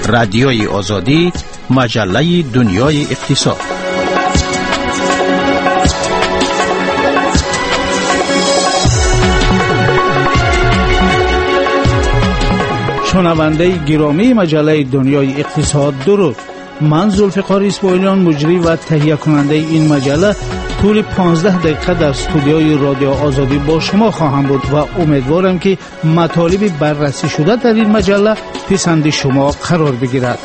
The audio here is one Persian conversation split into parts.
رادیوی آزادی، مجله دنیای اقتصاد. شنونده گرامی مجله دنیای اقتصاد، درود. من ذوالفقار اسماعیلیان، مجری و تهیه کننده این مجله، طول 15 دقیقه در استودیوی رادیو آزادی با شما خواهم بود و امیدوارم که مطالب بررسی شده در این مجله پسند شما قرار بگیرد.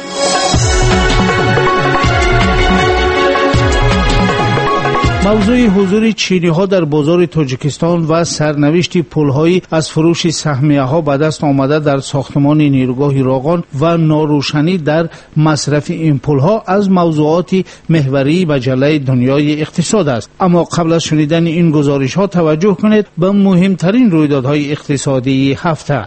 موضوع حضور چینی ها در بازار تاجیکستان و سرنوشت پول‌های از فروش سهمیه ها به دست آمده در ساختمان نیروگاه راغان و ناروشنی در مصرف این پول‌ها از موضوعات محوری مجله دنیای اقتصاد است. اما قبل از شنیدن این گزارش ها توجه کنید به مهمترین رویدادهای اقتصادی هفته.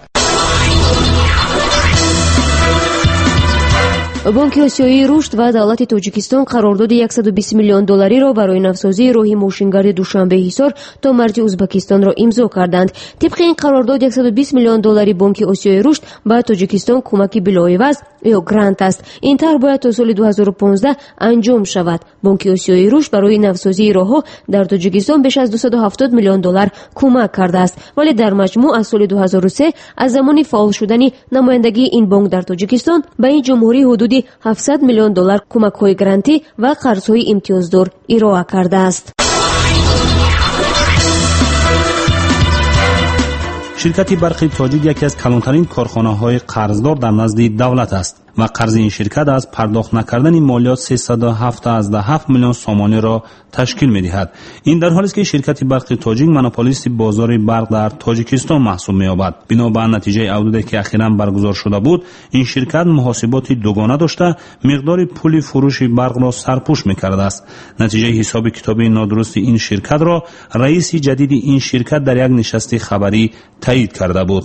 بانک آسیایی رشد و دولت تاجیکستان قرارداد 120 میلیون دلاری را برای نوسازی راه ماشینگرد دوشنبه حصار تا مرز ازبکستان را امضا کردند. طبق این قرارداد 120 میلیون دلاری بانک آسیایی رشد به تاجیکستان کمک بلاعوض یا گرانت است. این طرح باید تا سال 2015 انجام شود. بانک آسیایی رشد برای نوسازی راهها در تاجیکستان بیش از 270 میلیون دلار کمک کرده است، ولی در مجموع از سال 2003 از زمان فعال شدن نمایندگی این بانک در تاجیکستان به این جمهوری حدود 700 میلیون دلار کمک‌های گرانتی و قرض‌های امتیازدار ارائه کرده است. شرکت برق تاجیک یکی از کلانترین کارخانه‌های قرضدار در نزد دولت است و قرض این شرکت از پرداخت نکردن مالیات 307 میلیون سومانی را تشکیل می‌دهد. این در حالی است که شرکت برق تاجیک مونوپولیست بازار برق در تاجیکستان محسوب می‌یابد. بنا به نتیجه اودی که اخیراً برگزار شده بود، این شرکت محاسبات دوگانه داشته مقدار پول فروش برق را سرپوش می‌کرده است. نتیجه حساب کتابی نادرست این شرکت را رئیس جدید این شرکت در یک نشست خبری تایید کرده بود.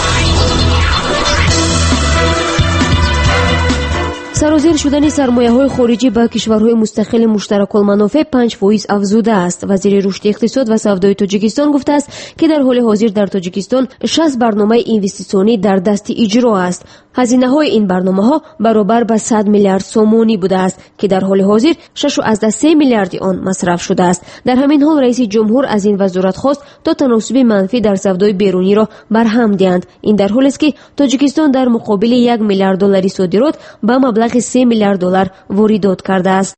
سرازیر شدن سرمایه‌های خارجی به کشورهای مستقل مشترک المنافع 5% افزوده است. وزیر رشد اقتصاد و سودای تاجیکستان گفته است که در حال حاضر در تاجیکستان 60 برنامه اینوستیسیونی در دست اجرا است. هزینه‌های این برنامه‌ها برابر به 100 میلیارد سومانی بوده است که در حال حاضر 6.3 میلیارد آن مصرف شده است. در همین حال رئیس جمهور از این وزارت خواست تا تناسب منفی در سودای بیرونی را برهم دهند. این در حالی است که تاجیکستان در مقابل 1 میلیارد دلاری صادرات به مبلغ 3 میلیارد دلار واردات کرده است.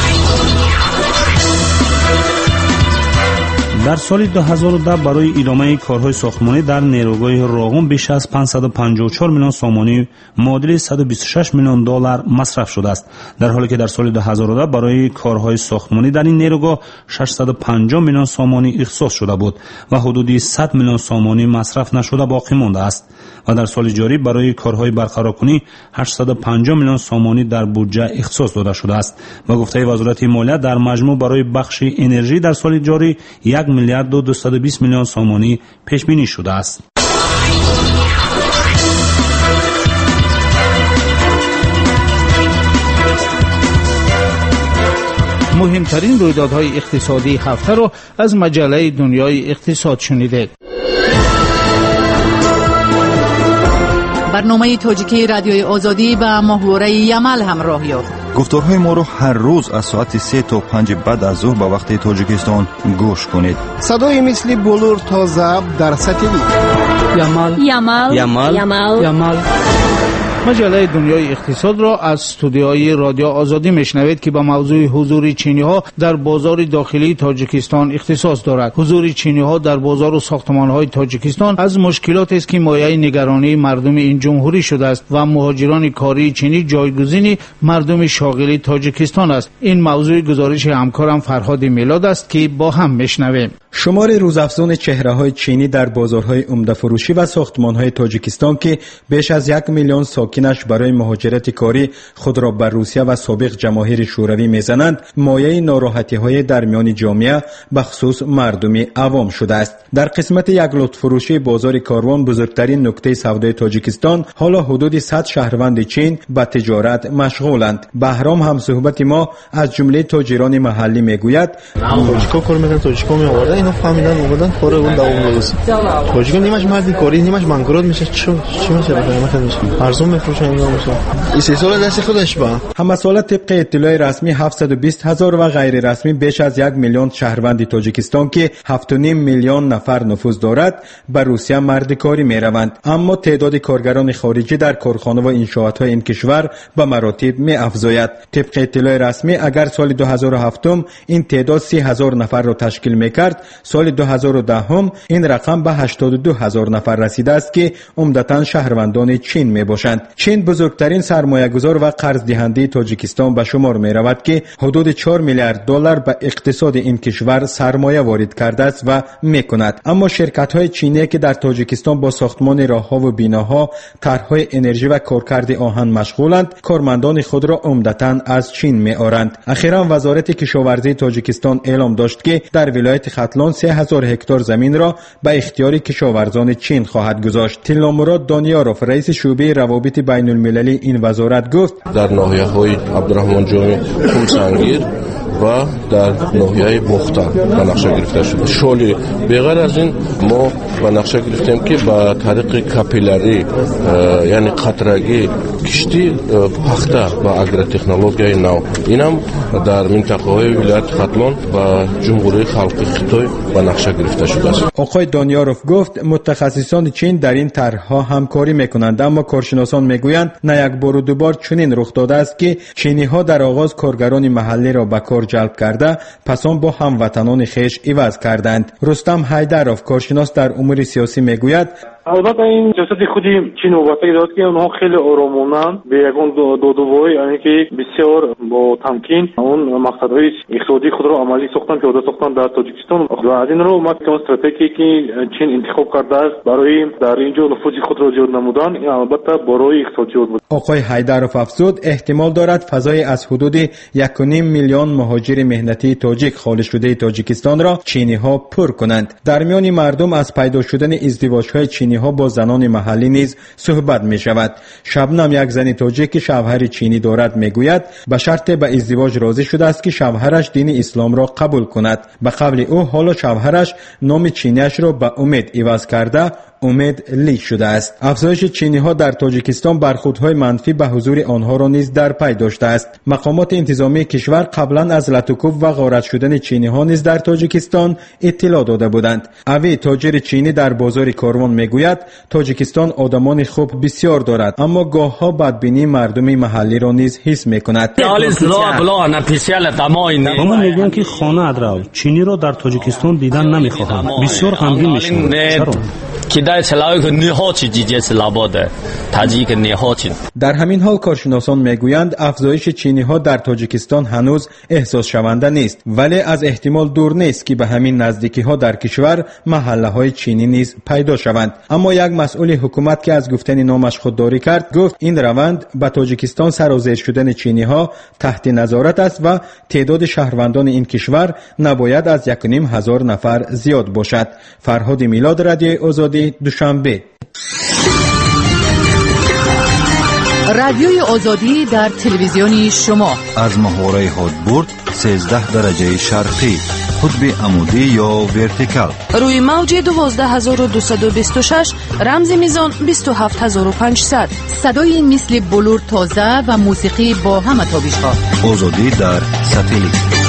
در سال 2010 برای ادامه کارهای ساختمانی در نیروگاه راغون بیش از 554 میلیون سومانی معادل 126 میلیون دلار مصرف شده است، در حالی که در سال 2010 برای کارهای ساختمانی در این نیروگاه 650 میلیون سومانی اختصاص شده بود و حدود 100 میلیون سومانی مصرف نشده باقی مانده است و در سال جاری برای کارهای برقرارکنی 850 میلیون سومانی در بودجه اختصاص داده شده است. با گفته وزارت مالیه در مجموع برای بخش انرژی در سال جاری 1 میلیارد و 220 میلیون سومانی پیش بینی شده است. مهمترین رویدادهای اقتصادی هفته را از مجله دنیای اقتصاد شنیدید. برنامه تاجیکی رادیوی آزادی به ماهواره یمل همراه یافت. گفتارهای ما رو هر روز از ساعت 3 تا 5 بعد از ظهر به وقت تاجیکستان گوش کنید. صدای مثل بلور تا ضبط در سطحی یمل یمل یمل یمل یمل. مجله دنیای اقتصاد را از استودیوی رادیو آزادی میشنوید که به موضوع حضور چینی ها در بازار داخلی تاجیکستان اختصاص دارد. حضور چینی ها در بازار و ساختمان های تاجیکستان از مشکلات است که مایه نگرانی مردم این جمهوری شده است و مهاجران کاری چینی جایگزین مردم شاغل تاجیکستان است. این موضوع گزارش همکارم فرهاد میلاد است که با هم میشنویم. شمار روزافزون چهره‌های چینی در بازارهای عمده فروشی و ساختمان‌های تاجیکستان که بیش از 1 میلیون ساکنش برای مهاجرت کاری خود را بر روسیه و سابق جماهیر شوروی میزنند، مایه ناراحتی‌های در میان جامعه بخصوص مردم عوام شده است. در قسمت یک لطف فروشی بازار کاروان، بزرگترین نقطه سودای تاجیکستان، حالا حدود 100 شهروند چین به تجارت مشغولند. بهرام هم صحبت ما از جمله تاجران محلی میگوید: تاجیکا کار میکنن، تاجیکا میآوردن اینو فهمیدن اومدن کار اون دوام درست. تاجیکان نیمش مردی کاری نیمش منگراد میشه. چی میشه قیمت میشه؟ ارزون میفروشن اینا میشه. این 3 سال دست خودش با. همساله طبق اطلاع رسمی 720,000 و غیر رسمی بیش از 1 میلیون شهروند تاجیکستان که 7.5 میلیون نفر نفوذ دارد به روسیه مردکاری میروند. اما تعداد کارگران خارجی در کارخانه و انشاءات این کشور به مراتب می افزاید. طبق اطلاع رسمی اگر سال 2007 این تعداد 30,000 نفر را تشکیل میکرد، سال 2010 این رقم به 82,000 نفر رسیده است که عمدتاً شهروندان چین می باشند. چین بزرگترین سرمایه‌گذار و قرض دهنده تاجیکستان به شمار می رود که حدود 4 میلیارد دلار به اقتصاد این کشور سرمایه وارد کرده است و می کند. اما شرکت‌های چینی که در تاجیکستان با ساختمان راه‌ها و بناها، طرح‌های انرژی و کارکرد آهن مشغولند، کارمندان خود را عمدتاً از چین می‌آورند. اخیراً وزارت کشاورزی تاجیکستان اعلام داشت که در ولایت ختلان 3000 هکتار زمین را به اختیار کشاورزان چین خواهد گذاشت. تیلامراد دانیاروف رئیس شعبه روابط بین المللی این وزارت گفت در ناحیه‌های عبدالرحمن جامی، کومسنگیر و در ناحیه مختار به نقشه گرفته شده. شالی بغیر از این ما به نقشه گرفتیم که با طریق کاپیلاری یعنی قطرگی کشتی پخته با اگرو تکنولوژی نو اینم در منطقه های ولایت ختلان و جمهوری خلق خیتای به نقشه گرفته شده است. آقای دانیاروف گفت متخصصان چین در این طرح‌ها همکاری میکنند، اما کارشناسان میگویند نه یک بار و دوبار چنین رخ داده است که چینی‌ها در آغاز کارگران محلی را به کار جلب کرده پس آن با هموطنان خویش عوض کردند. رستم حیدروف کارشناس در امور سیاسی میگوید البته این سیاست خودی چین وابسته دارد که اونها خیلی آرامانه به یگان دودوی یعنی که بسیار با تمکین اون مقصدهای اقتصادی خود را عملی ساختن، پیاده ساختن در تاجیکستان و از این رو ما که استراتژی که چین انتخاب کرده است برای در اینجا نفوذ خود را زیاد نمودن، این البته برای اقتصادی بود. آقای حیدروف افزود احتمال دارد فضای از حدود 1.5 میلیون مهاجر مهنتی تاجیک خالص شده تاجیکستان را چینی ها پر کنند. در میان مردم از پیدا شدن ازدواج‌های چینی ها با زنان محلی نیز صحبت می شود. شبنم یک زن تاجیک که شوهر چینی دارد میگوید به شرط به ازدواج راضی شده است که شوهرش دین اسلام را قبول کند. به قول او حالا شوهرش نام چینیش را به امید عوض کرده امید لی شده است. افزایش چینی ها در تاجیکستان برخوردهای منفی به حضور آنها را نیز در پی داشته است. مقامات انتظامی کشور قبلا از لطوکوف و غارت شدن چینی ها نیز در تاجیکستان اطلاع داده بودند. اوی تاجر چینی در بازار کاروان میگوید تاجیکستان آدمان خوب بسیار دارد، اما گاه ها بدبینی مردم محلی را نیز حس میکند. اما میگن که خانه ادراو چینی را در تاجیکستان دیدن نمیخواهند. بسیار غمگین میشوند. چرا؟ در همین حال کارشناسان میگویند افزایش چینی ها در تاجیکستان هنوز احساس شونده نیست، ولی از احتمال دور نیست که به همین نزدیکی ها در کشور محله های چینی نیز پیدا شوند. اما یک مسئول حکومت که از گفتن نامش خودداری کرد گفت این روند به تاجیکستان سرازیر شدن چینی ها تحت نظارت است و تعداد شهروندان این کشور نباید از 1,500 نفر زیاد باشد. فرهاد میلاد، رادیو آزادی، دوشنبه. رادیوی آزادی در تلویزیون شما از محوره هادبورد 13 درجه شرقی، قطب عمودی یا ورتیکال، روی موج 12226 رمز میزان 27500. صدای مثل بلور تازه و موسیقی با همه تابش‌ها. آزادی در ساتلیت.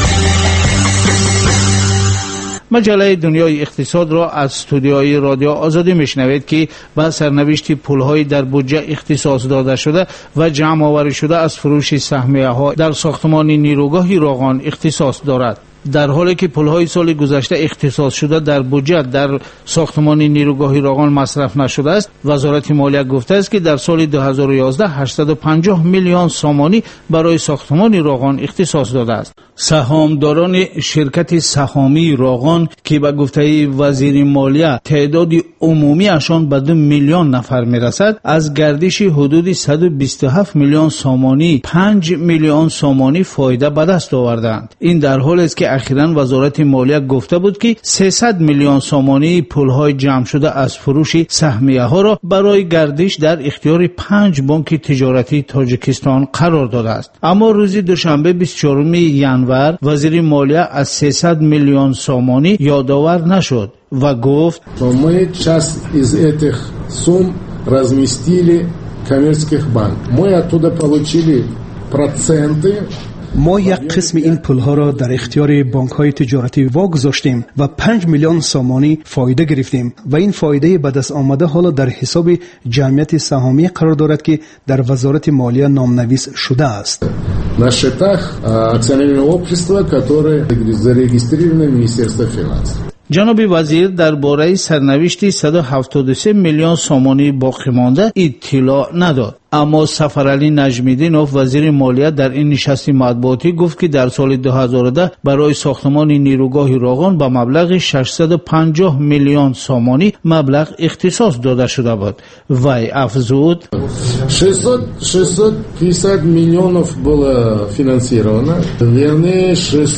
مجله دنیای اقتصاد را از استودیوی رادیو آزادی میشنوید که به سرنوشت پول‌های در بودجه اختصاص داده شده و جمع آوری شده از فروش سهمیه‌ها در ساختمان نیروگاه راغان اختصاص دارد. در حالی که پول‌های سال گذشته اختصاص شده در بودجه در ساختمان نیروگاه راغان مصرف نشده است، وزارت مالیه گفته است که در سال 2011 850 میلیون سامانی برای ساختمان راغان اختصاص داده است. سهامداران شرکت سهامی راغان که به گفته وزیر مالیه تعداد عمومی اشان به 2 میلیون نفر میرسد، از گردش حدود 127 میلیون سامانی 5 میلیون سامانی فایده به دست آوردند. این در حالی است که اخیراً وزارت مالیه گفته بود که 300 میلیون سامانی پولهای جمع شده از فروش سهمیه ها را برای گردش در اختیار 5 بانک تجارتی تاجیکستان قرار داده است. اما روز دوشنبه 24 ینور وزیر مالیه از 300 میلیون سامانی یادآور نشد و گفت ما часть из этих сумм разместили коммерческих банк. Мы оттуда получили проценты. ما یک قسم این پولها را در اختیار بانک‌های تجارتی واگذاشتیم و 5 میلیون سامانی فایده گرفتیم و این فایده به دست آمده حالا در حساب جمعیت سهامی قرار دارد که در وزارت مالیه نامنویس شده است. На счетах акционерного общества, которые зарегистрированы в Министерстве финансов. جناب وزیر درباره سرنوشت 173 میلیون سامانی باقی مانده اطلاع نداد. اما سفرعلی نجمیدینوف وزیر مالیه در این نشست مطبوعاتی گفت که در سال 2010 برای ساختمان نیروگاه راغون به مبلغ 650 میلیون سامانی مبلغ اختصاص داده شده بود. وی افزود 650 миллионов было финансировано, вернее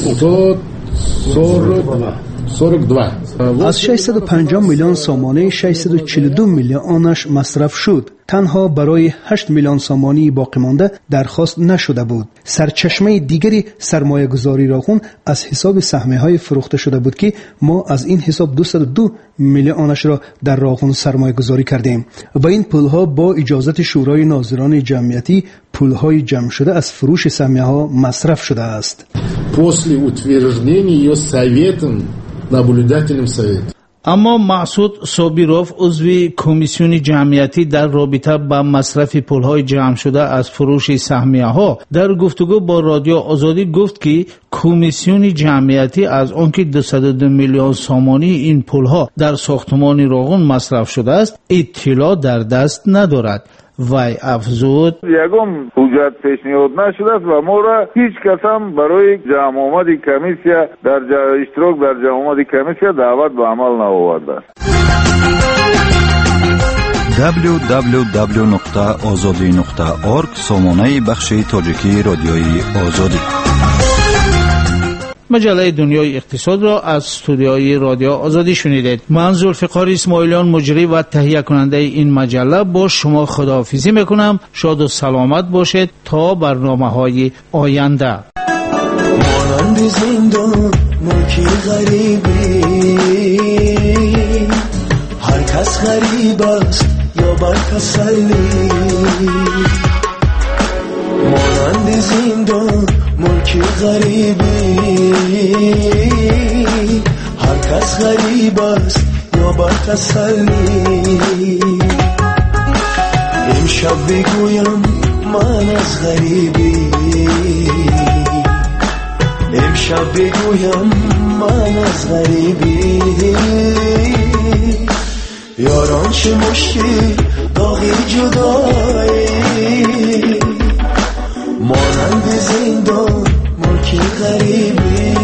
642. از 650 میلیون سامانی 642 میلیون آنش مصرف شد. تنها برای 8 میلیون سامانی باقی مانده درخواست نشده بود. سرچشمه دیگری سرمایه گذاری راغون از حساب سهمیه های فروخته شده بود که ما از این حساب 202 میلیون آنش را در راغون سرمایه گذاری کردیم و این پولها با اجازت شورای ناظران جمعیتی پولهای جمع شده از فروش سهمیه ها مصرف شده است. После утверждения ее советом, наблюдательным советом. اما مسعود صابیروف عضو کمیسیون جمعیتی در رابطه با مصرف پولهای جمع شده از فروش سهمیه ها در گفتگو با رادیو آزادی گفت که کمیسیون جمعیتی از آنکه 202 میلیون سامانی این پولها در ساختمان راغون مصرف شده است اطلاع در دست ندارد. وی افزود یگم حجت پیشنهاد نشده است و ما را هیچ کس هم برای جمع آمد کمیسیا در اشتراک در جمع آمد کمیسیا دعوت به عمل نآورده است. www.azadi.org سامانه بخش تاجیکی رادیوی آزادی. مجله دنیای اقتصاد را از استودیوی رادیو آزادی شنیدید. من ذوالفقار اسماعیلیان مجری و تهیه کننده این مجله با شما خداحافظی میکنم. شاد و سلامت باشید تا برنامه‌های آینده. مانند زندان ملکی غریبی هر کس غریب است یا بر تسلی مانند زندان ملکی غریبی هر کس غریب است یا بر تسلی امشب بگویم من از غریبی امشب بگویم من از غریبی یاران چه مشکل داغی جدایی مانند زندان ملکی غریبی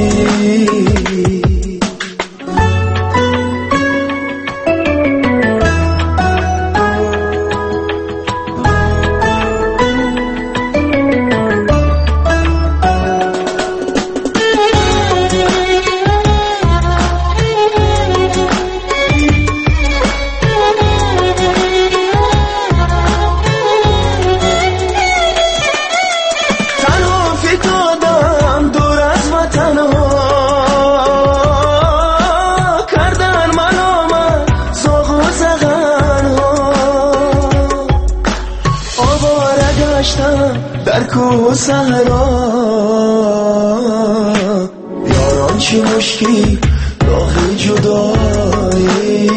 در کوه صحرا یاران چه مشکل راه جدایی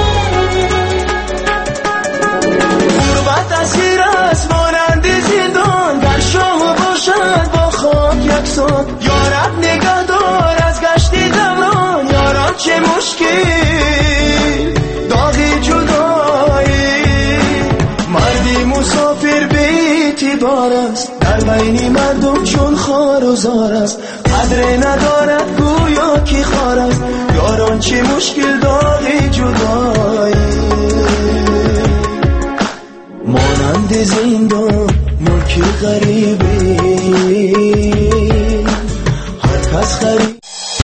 مانند زندان گذار است قدر نداره